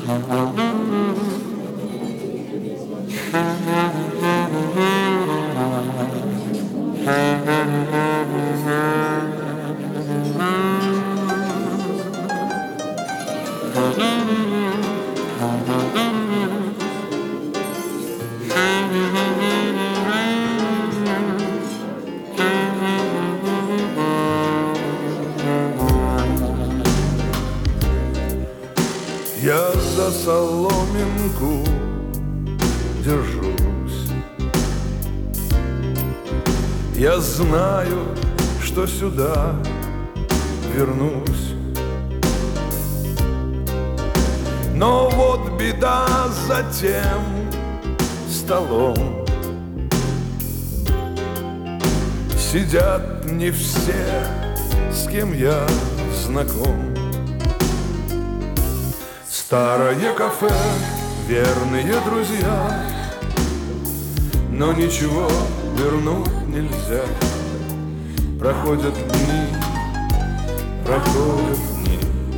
Я за соломинку держусь. Я знаю, что сюда вернусь. Но вот беда за тем столом. Сидят не все, с кем я знаком. Старое кафе, верные друзья, но ничего вернуть нельзя. Проходят дни, проходят дни.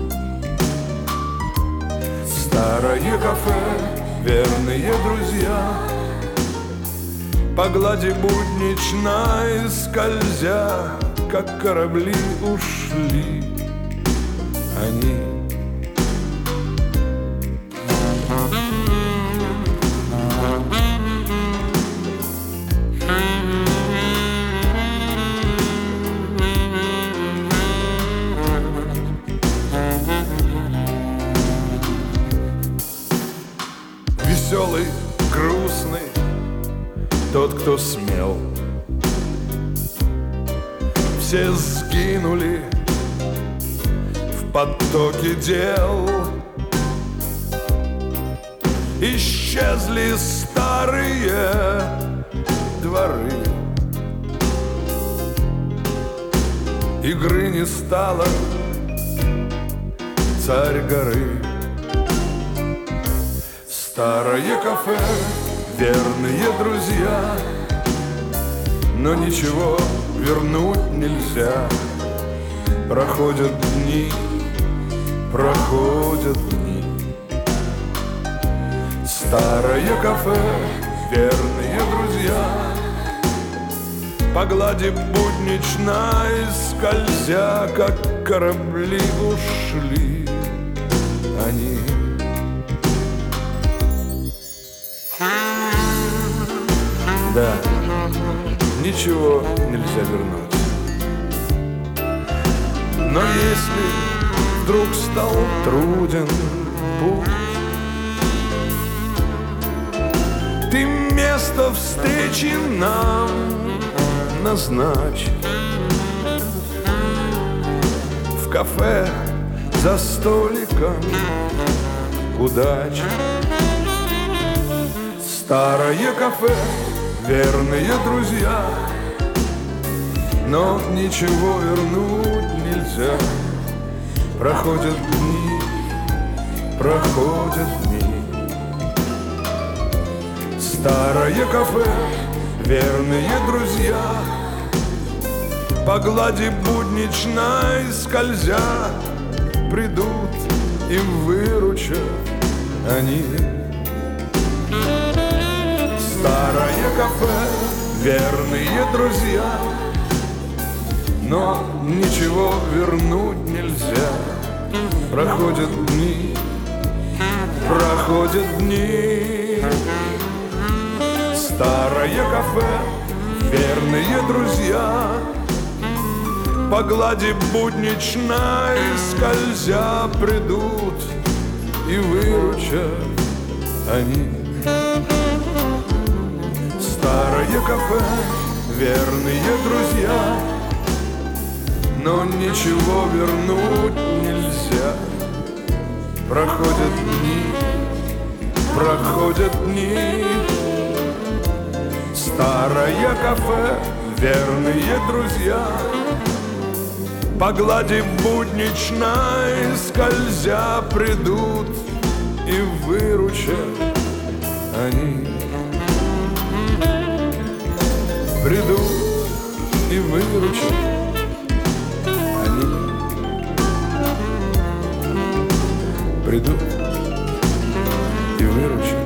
Старое кафе, верные друзья, по глади будничной скользя, как корабли ушли они. Веселый, грустный, тот, кто смел. Все сгинули в потоке дел. Исчезли старые дворы. Игры не стало, царь горы. Старое кафе, верные друзья, но ничего вернуть нельзя. Проходят дни, проходят дни. Старое кафе, верные друзья, по глади будничной скользя, как корабли ушли они. Да, ничего нельзя вернуть. Но если вдруг стал труден путь, ты место встречи нам назначь. В кафе за столиком удач. Старое кафе, верные друзья, но ничего вернуть нельзя. Проходят дни, проходят дни. Старое кафе, верные друзья, по глади будничной скользя, придут и выручат они. Старое кафе, верные друзья, но ничего вернуть нельзя. Проходят дни, проходят дни. Старое кафе, верные друзья, по глади будничной скользя, придут и выручат они. Старое кафе, верные друзья, но ничего вернуть нельзя. Проходят дни, проходят дни. Старое кафе, верные друзья, по глади будничной скользя, придут и выручат они. Придут и выручат они. Придут и выручу.